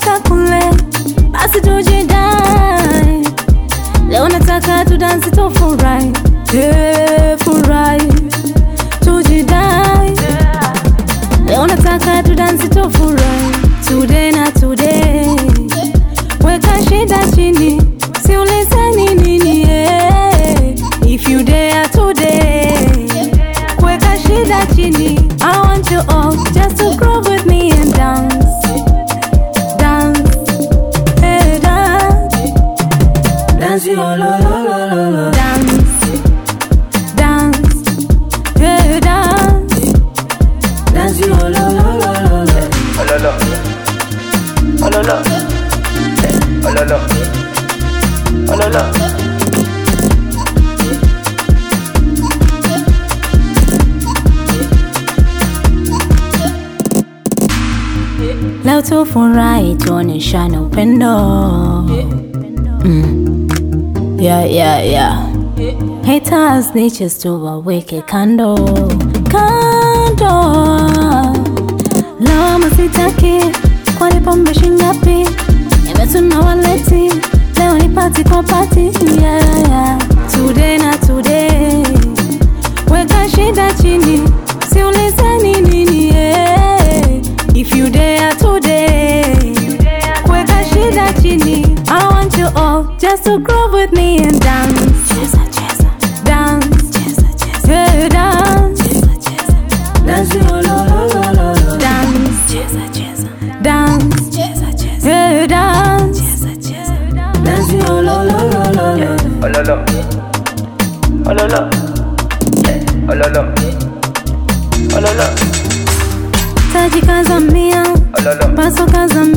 mpaka kule, basi tujidai. Leo nataka tu dance tufurahi, furahi, tujidai. Leo nataka tu dance tufurahi, today na today. Weka shida chini, siulizeni nini, if you dare today. Weka shida chini, I want you all just to groove with me and dance, dance, hey dance. Dance you all, dance, dance, hey dance. Dance you all, leo tufurahi, tuonyeshane upendo. Yeah. Haters snitches tuwaweke kando, kando. Lawama sitaki, kwani pombe shingapi? Nimetuna waleti, leo ni party kwa party. Yeah. Today na today. Weka shida chini, siulizeni nini, if you dare today. Weka shida chini, I want you all just to groove with me and dance, dance, yeah, dance. Dance you all, dance, dance, yeah, dance. Dance you all, Taji kazamia, paso kazamia.